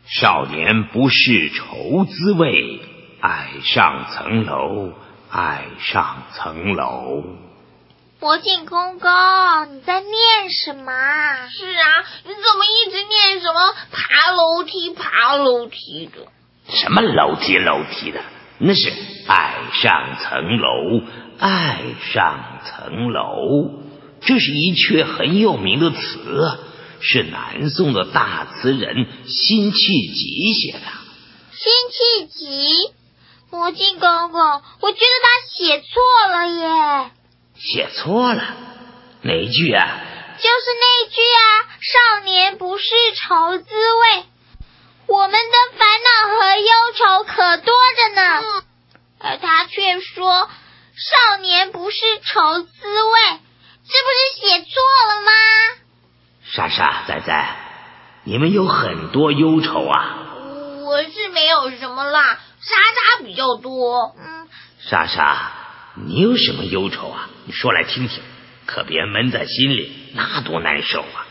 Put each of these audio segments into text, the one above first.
少年不识愁滋味，爱上层楼，爱上层楼。 魔镜公公，你在念什么？ 是啊，你怎么一直念什么爬楼梯爬楼梯的？ 什么楼梯楼梯的？那是爱上层楼，爱上层楼。这是一阙很有名的词，是南宋的大词人辛弃疾写的。 辛弃疾？魔镜公公，我觉得他写错了耶。 写错了？哪一句啊？ 就是那句啊，少年不识愁滋味。我们的烦恼和忧愁可多着呢，而他却说少年不识愁滋味，这不是写错了吗？ 莎莎、仔仔，你们有很多忧愁啊。 我是没有什么啦，莎莎比较多。 莎莎，你有什么忧愁啊？你说来听听，可别闷在心里，那多难受啊。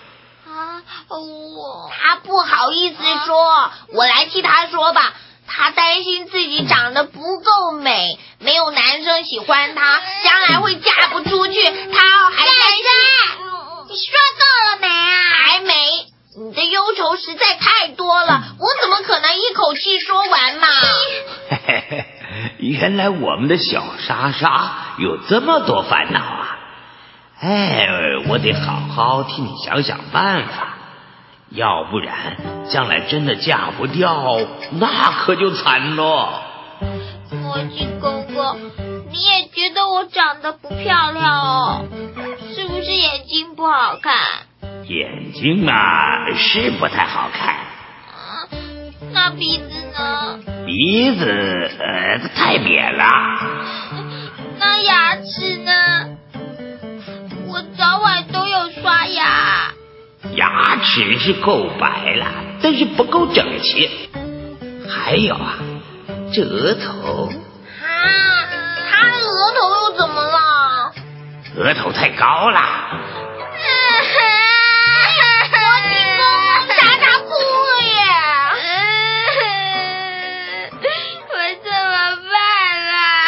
他不好意思说，我来替他说吧。他担心自己长得不够美，没有男生喜欢他，将来会嫁不出去。他还担心。 你说够了没啊？ 还没。你的忧愁实在太多了，我怎么可能一口气说完嘛？ 原来我们的小莎莎有这么多烦恼啊！我得好好替你想想办法，要不然将来真的嫁不掉，那可就惨咯。 魔镜公公，你也觉得我长得不漂亮哦？是不是眼睛不好看？ 眼睛嘛，是不太好看。 那鼻子呢？ 鼻子太扁了。 那牙齿呢？我早晚都有刷牙。 牙齿是够白了，但是不够整齐。还有啊，这额头。 他的额头又怎么了？ 额头太高了。 魔镜公公，莎莎哭了耶！ 我怎么办啦？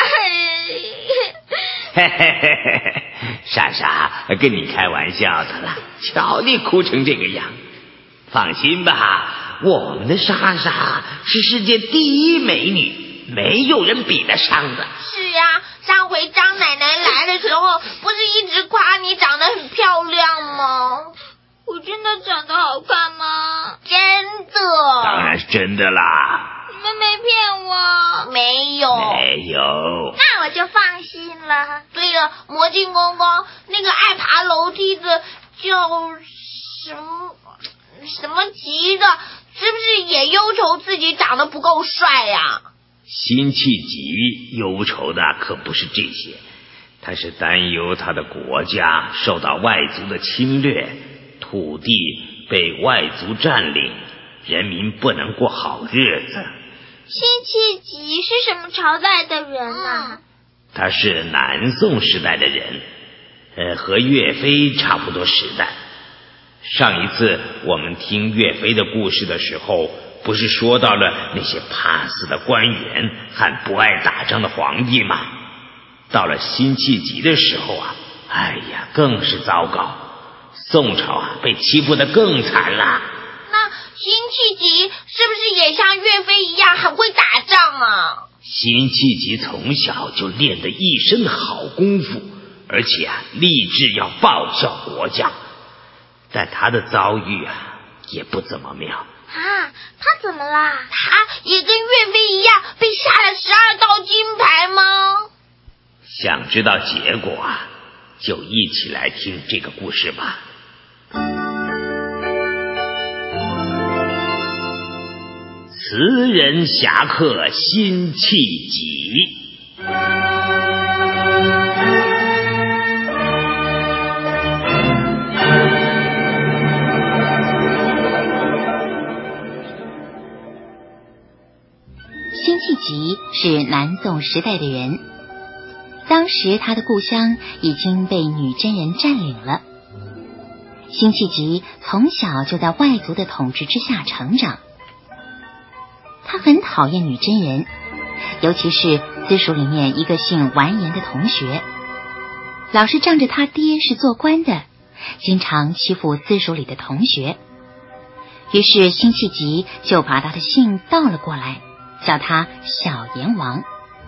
莎莎，跟你开玩笑的啦，瞧你哭成这个样。放心吧，我们的莎莎是世界第一美女，没有人比得上的。 是啊，上回张奶奶来的时候，不是一直夸你长得很漂亮吗？ 我真的长得好看吗？ 真的。 当然是真的啦。 你们没骗我？ 没有。 没有。 那我就放心了。 对了，魔镜公公，那个爱爬楼梯的叫什么吉的，是不是也忧愁自己长得不够帅呀？ 辛弃疾忧愁的可不是这些，他是担忧他的国家受到外族的侵略，土地被外族占领，人民不能过好日子。 辛弃疾是什么朝代的人啊？ 他是南宋时代的人，和岳飞差不多时代。上一次我们听岳飞的故事的时候，不是说到了那些怕死的官员和不爱打仗的皇帝吗？到了辛弃疾的时候啊，更是糟糕。宋朝啊，被欺负得更惨了。 那辛弃疾是不是也像岳飞一样很会打仗啊？ 辛弃疾从小就练得一身好功夫，而且立志要报效国家。但他的遭遇也不怎么妙。 他怎么啦？ 他也跟岳飞一样被下了12道金牌吗？ 想知道结果就一起来听这个故事吧。词人侠客辛弃疾。 辛弃疾是南宋时代的人，当时他的故乡已经被女真人占领了。辛弃疾从小就在外族的统治之下成长， 他很讨厌女真人，尤其是私塾里面一个姓完颜的同学，老是仗着他爹是做官的，经常欺负私塾里的同学。于是辛弃疾就把他的信倒了过来，叫他小阎王。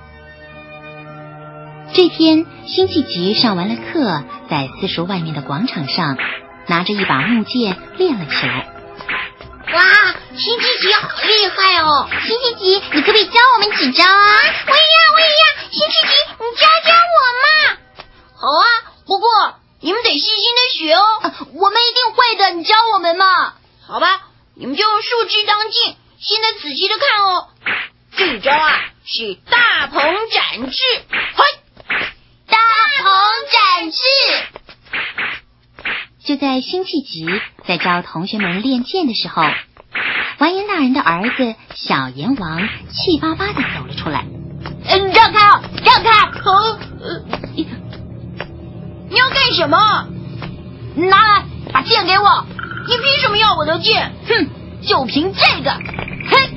这天辛弃疾上完了课，在私塾外面的广场上拿着一把木剑练了起来。 哇，辛弃疾好厉害哦！ 辛弃疾，你可不可以教我们几招啊？我也要！辛弃疾，你教我嘛！ 好啊，不过你们得细心的学哦。 我们一定会的，你教我们嘛。 好吧，你们就竖直当劲，现在仔细的看哦。这招啊是大鹏展翅，嘿， 大鹏展翅。 就在辛弃疾在教同学们练剑的时候，完颜大人的儿子小阎王气巴巴地走了出来。 让开哦，让开！ 你要干什么？ 拿来，把剑给我！ 你凭什么要我的剑？ 哼，就凭这个！嘿，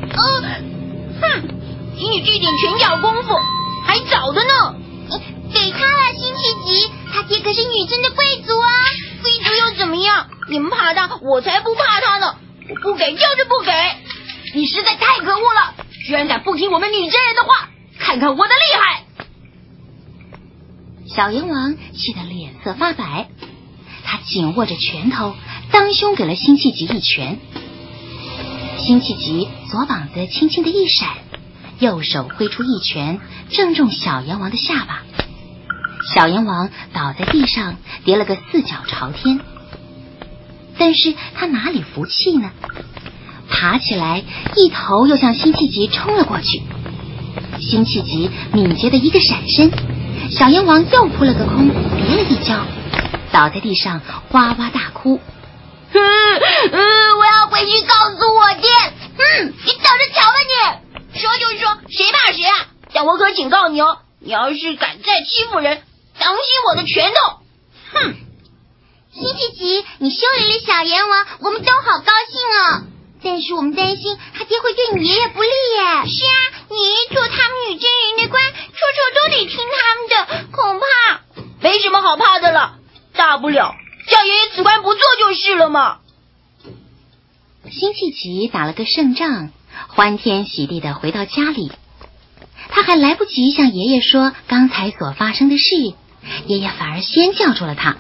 凭你这点拳脚功夫，还早的呢。 给他了，辛弃疾，他爹可是女真的贵族啊！ 贵族又怎么样？你们怕他，我才不怕他呢！我不给就是不给！ 你实在太可恶了，居然敢不听我们女真人的话！看看我的厉害！ 小阎王气得脸色发白，他紧握着拳头，当胸给了辛弃疾一拳。辛弃疾左膀子轻轻的一闪，右手挥出一拳，正中小阎王的下巴。小阎王倒在地上，跌了个四脚朝天。但是他哪里服气呢？爬起来，一头又向辛弃疾冲了过去。辛弃疾敏捷的一个闪身，小阎王又扑了个空，跌了一跤，倒在地上哇哇大哭。 我要回去告诉我爹！你等着瞧吧你！ 说就说，谁怕谁啊！但我可警告你哦，你要是敢再欺负人，当心我的拳头！ 辛弃疾，你修理了小阎王，我们都好高兴哦。但是我们担心他爹会对你爷爷不利耶。是啊，你爷爷做他们女真人的官，处处都得听他们的，恐怕没什么好怕的了，大不了叫爷爷辞官不做就是了嘛。 辛弃疾打了个胜仗，欢天喜地的回到家里。他还来不及向爷爷说刚才所发生的事，爷爷反而先叫住了他。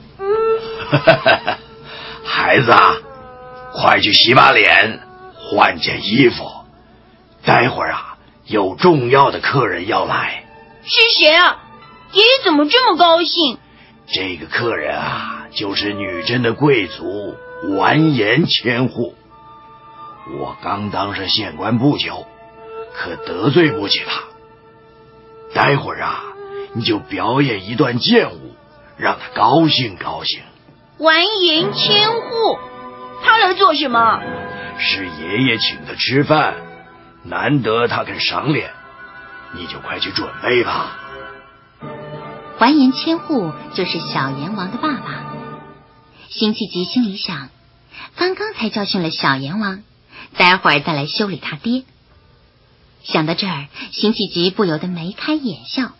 孩子啊，快去洗把脸，换件衣服，待会儿啊有重要的客人要来。 是谁啊？爷爷怎么这么高兴？ 这个客人啊，就是女真的贵族完颜千户。我刚当上县官不久，可得罪不起他。待会儿啊，你就表演一段剑舞，让他高兴高兴。 完颜千户，他来做什么？ 是爷爷请他吃饭，难得他肯赏脸，你就快去准备吧。 完颜千户就是小阎王的爸爸。辛弃疾心里想，刚刚才教训了小阎王，待会儿再来修理他爹。想到这儿，辛弃疾不由得眉开眼笑。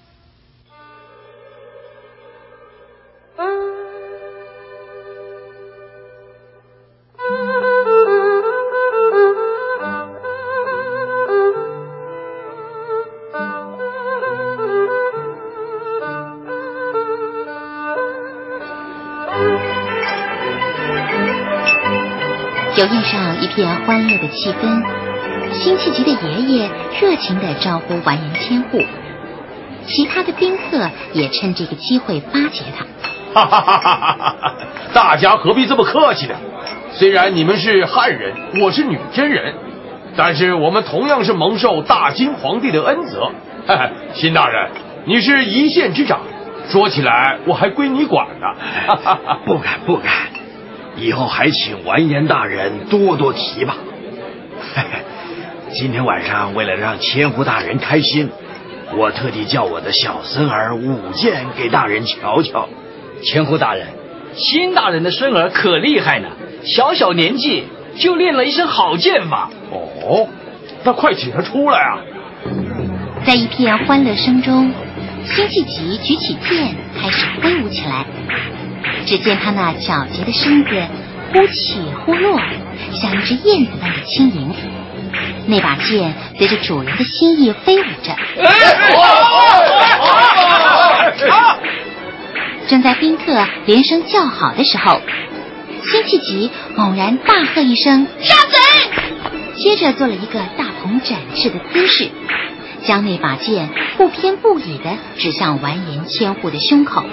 酒宴上一片欢乐的气氛，辛弃疾的爷爷热情地招呼完颜千户，其他的宾客也趁这个机会巴结他。 大家何必这么客气呢？虽然你们是汉人，我是女真人，但是我们同样是蒙受大金皇帝的恩泽。辛大人，你是一县之长，说起来我还归你管呢。 不敢不敢，以后还请完颜大人多多提吧。今天晚上为了让千户大人开心，我特地叫我的小孙儿舞剑给大人瞧瞧。 千户大人，辛大人的孙儿可厉害呢，小小年纪就练了一身好剑法。 哦， 那快请他出来啊！ 在一片欢乐声中，辛弃疾举起剑开始挥舞起来。只见他那皎洁的身子忽起忽落，像一只燕子般的轻盈。那把剑随着主人的心意飞舞着。正在宾客连声叫好的时候，辛弃疾猛然大喝一声：“杀贼！”接着做了一个大鹏展翅的姿势，将那把剑不偏不倚地指向完颜千户的胸口。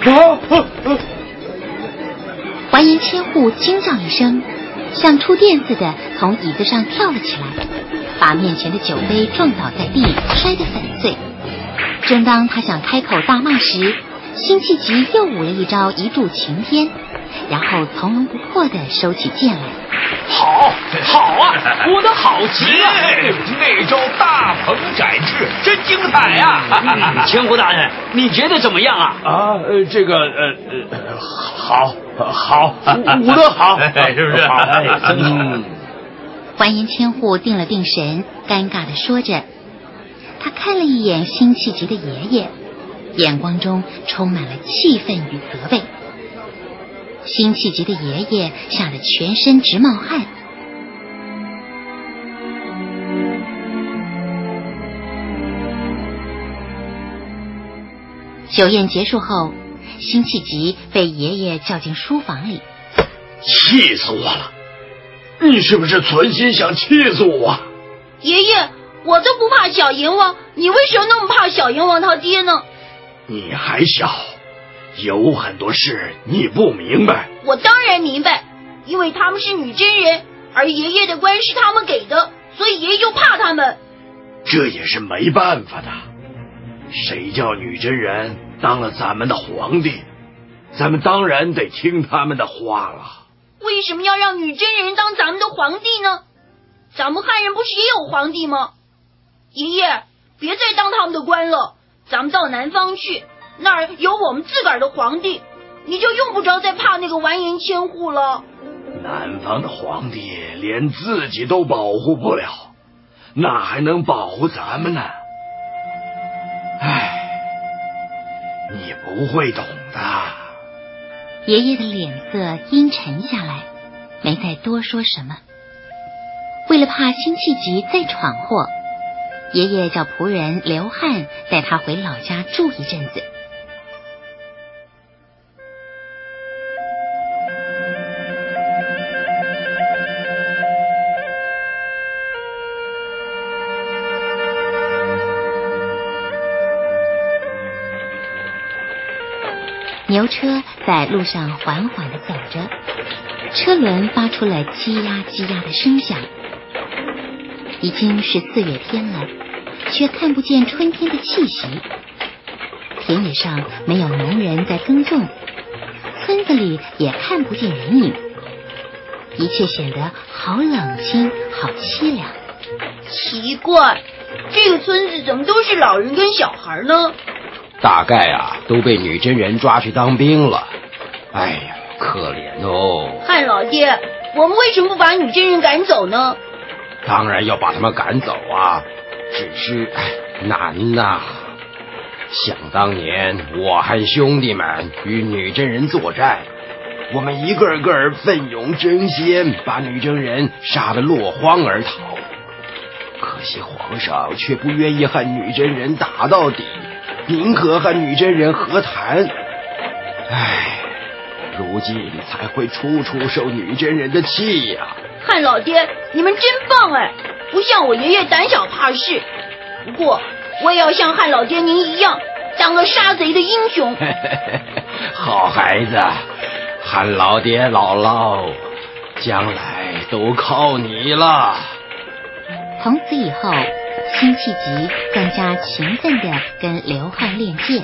完颜千户惊叫一声，像触电似的从椅子上跳了起来，把面前的酒杯撞倒在地，摔得粉碎。正当他想开口大骂时，辛弃疾又舞了一招一柱擎天，然后从容不迫地收起剑来。 好啊，舞得好极了！ 那招大鹏展翅真精彩啊！ 千户大人，你觉得怎么样啊？ 这个好，舞得好，是不是？ 真好。 完颜千户定了定神，尴尬地说着。他看了一眼辛弃疾的爷爷，眼光中充满了气愤与责备。辛弃疾的爷爷吓得全身直冒汗。酒宴结束后，辛弃疾被爷爷叫进书房里。 气死我了！你是不是存心想气死我？ 爷爷，我都不怕小阎王，你为什么那么怕小阎王他爹呢？ 你还小，有很多事你不明白。 我当然明白，因为他们是女真人，而爷爷的官是他们给的，所以爷爷就怕他们。 这也是没办法的，谁叫女真人当了咱们的皇帝，咱们当然得听他们的话了。 为什么要让女真人当咱们的皇帝呢？咱们汉人不是也有皇帝吗？爷爷，别再当他们的官了，咱们到南方去，那儿有我们自个儿的皇帝，你就用不着再怕那个完颜千户了。 南方的皇帝连自己都保护不了，哪还能保护咱们呢？唉，你不会懂的。 爷爷的脸色阴沉下来，没再多说什么。为了怕辛弃疾再闯祸，爷爷叫仆人刘汉带他回老家住一阵子。牛车在路上缓缓地走着，车轮发出了叽呀叽呀的声响。已经是4月天了，却看不见春天的气息。田野上没有农人在耕种，村子里也看不见人影，一切显得好冷清，好凄凉。 奇怪，这个村子怎么都是老人跟小孩呢？ 大概啊，都被女真人抓去当兵了。哎呀，可怜哦！ 汉老爹，我们为什么不把女真人赶走呢？ 当然要把他们赶走啊，只是难呐。想当年，我和兄弟们与女真人作战，我们一个个奋勇争先，把女真人杀得落荒而逃。可惜皇上却不愿意和女真人打到底，宁可和女真人和谈。唉，如今才会处处受女真人的气呀。 汉老爹，你们真棒哎，不像我爷爷胆小怕事。不过我也要像汉老爹您一样，当个杀贼的英雄。 好孩子，汉老爹姥姥，将来都靠你了。 从此以后，辛弃疾更加勤奋地跟刘汉练剑。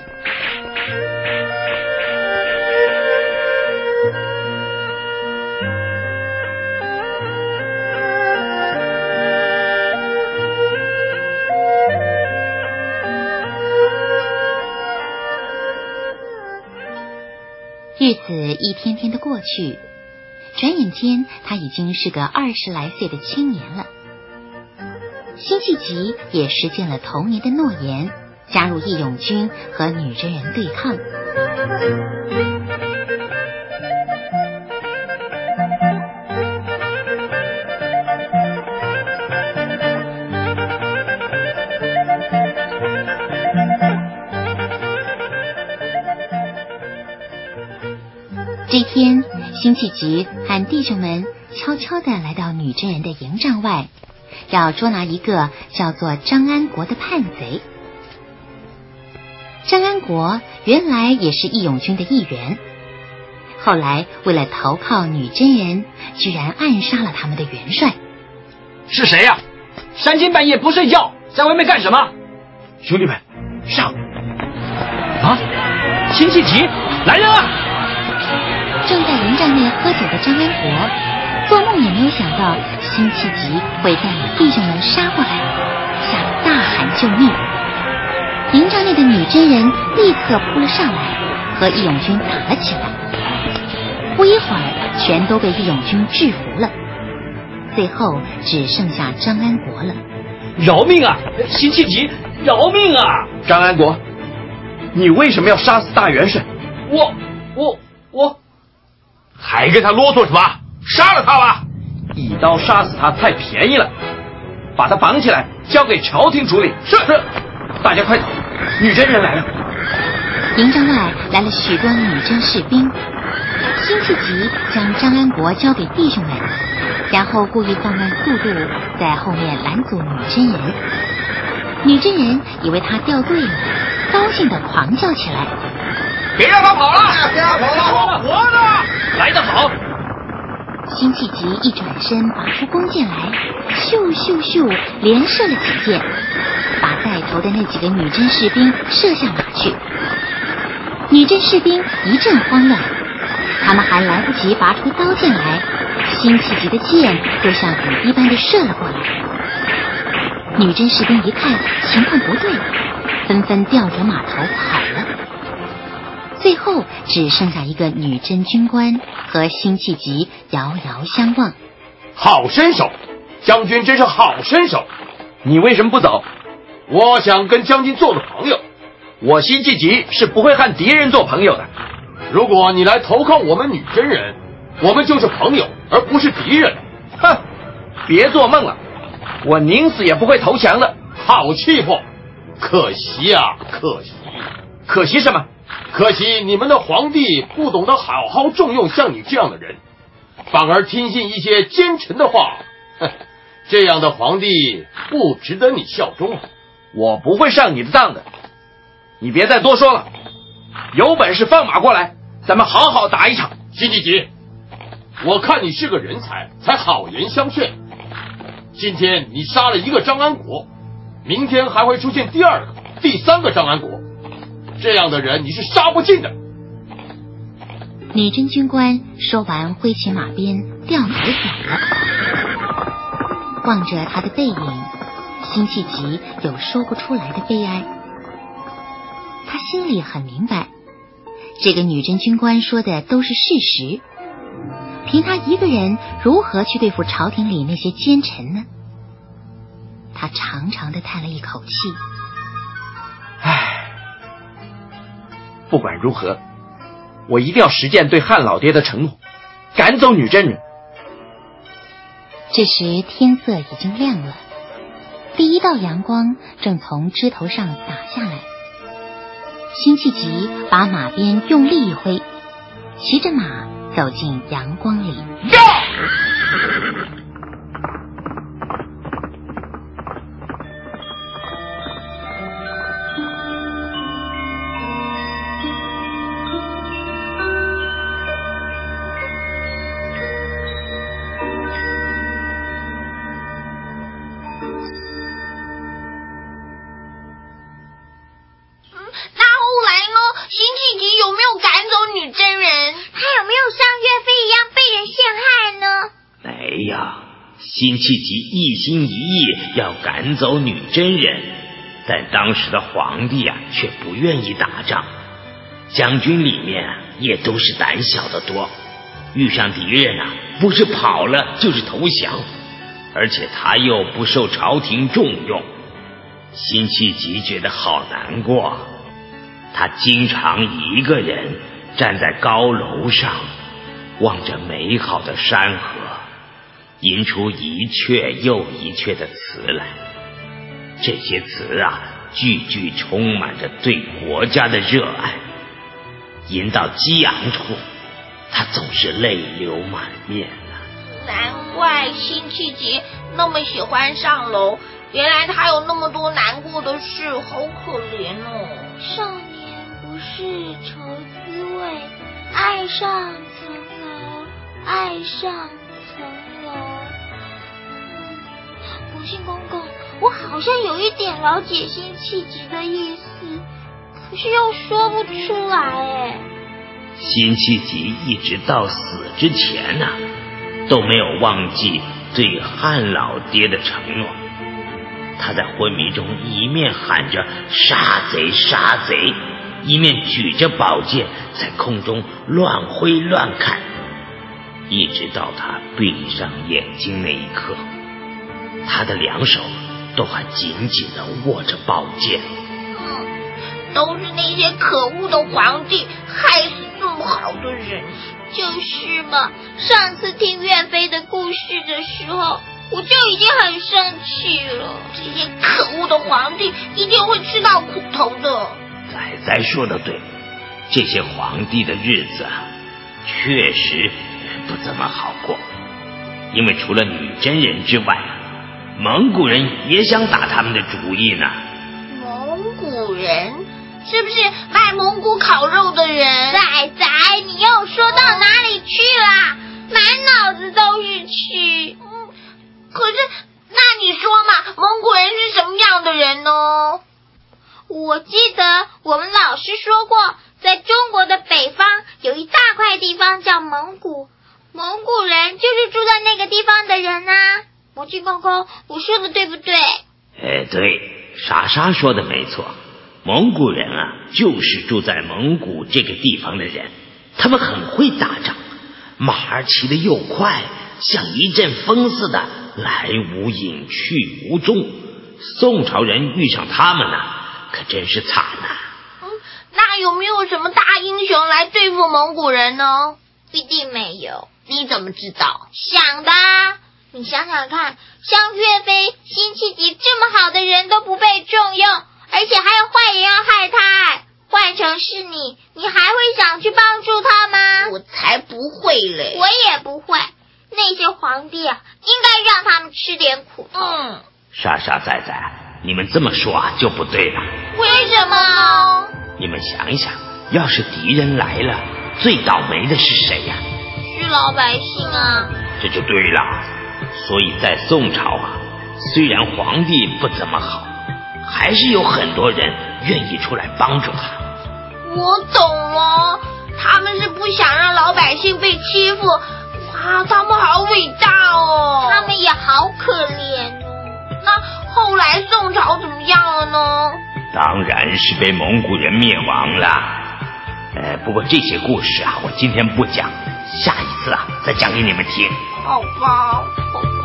日子一天天的过去，转眼间他已经是个20来岁的青年了。 辛弃疾也实现了童年的诺言，加入义勇军和女真人对抗。这天，辛弃疾和弟兄们悄悄地来到女真人的营帐外，要捉拿一个叫做张安国的叛贼。张安国原来也是义勇军的一员，后来为了投靠女真人，居然暗杀了他们的元帅。 是谁呀？三更半夜不睡觉，在外面干什么？ 兄弟们，上！ 啊！辛弃疾，来人啊！ 正在营帐内喝酒的张安国，做梦也没有想到辛弃疾会带领弟兄们杀过来，吓得大喊救命。营帐内的女真人立刻扑了上来，和义勇军打了起来。不一会儿，全都被义勇军制服了，最后只剩下张安国了。 饶命啊！辛弃疾，饶命啊！ 张安国，你为什么要杀死大元帅？ 我还跟他啰嗦什么？杀了他吧！ 一刀杀死他太便宜了，把他绑起来交给朝廷处理。 是， 大家快走，女真人来了。 营帐外来了许多女真士兵，辛弃疾将张安国交给弟兄们，然后故意放慢速度，在后面拦阻女真人。女真人以为他掉队了，高兴地狂叫起来： 别让他跑了！别让他跑了！活呢！ 来得好！ 辛弃疾一转身，拔出弓箭来，咻咻咻，连射了几箭，把带头的那几个女真士兵射下马去。女真士兵一阵慌乱，他们还来不及拔出刀剑来，辛弃疾的箭就像雨一般的射了过来。女真士兵一看情况不对，纷纷调转马头跑了。最后只剩下一个女真军官和辛弃疾遥遥相望。 好身手，将军真是好身手！ 你为什么不走？ 我想跟将军做个朋友。 我辛弃疾是不会和敌人做朋友的。 如果你来投靠我们女真人，我们就是朋友，而不是敌人。 哼，别做梦了，我宁死也不会投降的。 好气魄！可惜啊，可惜！ 可惜什么？ 可惜你们的皇帝不懂得好好重用像你这样的人，反而听信一些奸臣的话。这样的皇帝不值得你效忠啊！ 我不会上你的当的，你别再多说了。有本事放马过来，咱们好好打一场。 辛弃疾，我看你是个人才，才好言相劝。今天你杀了一个张安国，明天还会出现第二个、第三个张安国，这样的人你是杀不尽的。 女真军官说完，挥起马鞭，掉头走了。望着他的背影，辛弃疾有说不出来的悲哀。他心里很明白，这个女真军官说的都是事实，凭他一个人如何去对付朝廷里那些奸臣呢？他长长的叹了一口气。 唉，不管如何，我一定要实践对汉老爹的承诺，赶走女真人。 这时天色已经亮了，第一道阳光正从枝头上打下来。辛弃疾把马鞭用力一挥，骑着马走进阳光里。 辛弃疾一心一意要赶走女真人，但当时的皇帝却不愿意打仗，将军里面也都是胆小的多，遇上敌人不是跑了就是投降， 而且他又不受朝廷重用。辛弃疾觉得好难过，他经常一个人站在高楼上，望着美好的山河，吟出一阙又一阙的词来。这些词啊，句句充满着对国家的热爱，吟到激昂处，他总是泪流满面啊。 难怪辛弃疾那么喜欢上楼，原来他有那么多难过的事，好可怜哦。 少年不识愁滋味，爱上层楼，爱上层楼。母亲公公，我好像有一点了解辛弃疾的意思，可是又说不出来哎。 辛弃疾一直到死之前啊，都没有忘记对汉老爹的承诺。他在昏迷中一面喊着杀贼杀贼，一面举着宝剑在空中乱挥乱砍，一直到他闭上眼睛那一刻，他的两手都还紧紧地握着宝剑。 都是那些可恶的皇帝害死这么好的人。 就是嘛，上次听岳飞的故事的时候，我就已经很生气了。 这些可恶的皇帝一定会吃到苦头的。 仔仔说的对，这些皇帝的日子啊，确实不怎么好过。因为除了女真人之外，蒙古人也想打他们的主意呢。 蒙古人？是不是卖蒙古烤肉的人？ 仔仔，你又说到哪里去啦？满脑子都是蛆。 可是那你说嘛，蒙古人是什么样的人呢？ 我记得我们老师说过，在中国的北方有一大块地方叫蒙古，蒙古人就是住在那个地方的人啊。母亲公公，我说的对不对？ 对，莎莎说的没错。蒙古人啊，就是住在蒙古这个地方的人，他们很会打仗，马儿骑得又快，像一阵风似的，来无影去无踪。宋朝人遇上他们呢，可真是惨啊。 那有没有什么大英雄来对付蒙古人呢？ 必定没有。 你怎么知道？ 想的啊。你想想看，像岳飞、辛弃疾这么好的人都不被重用，而且还有坏人要害他，换成是你，你还会想去帮助他吗？ 我才不会嘞。 我也不会。那些皇帝啊，应该让他们吃点苦头。 莎莎仔仔，你们这么说啊就不对了。 为什么呢？ 你们想一想，要是敌人来了，最倒霉的是谁呀？ 是老百姓啊。 这就对了。所以在宋朝啊，虽然皇帝不怎么好，还是有很多人愿意出来帮助他。 我懂了，他们是不想让老百姓被欺负。哇，他们好伟大哦！ 他们也好可怜哦。 那后来宋朝怎么样了呢？ 当然是被蒙古人灭亡了。不过这些故事啊，我今天不讲，下一次啊再讲给你们听。 好吧。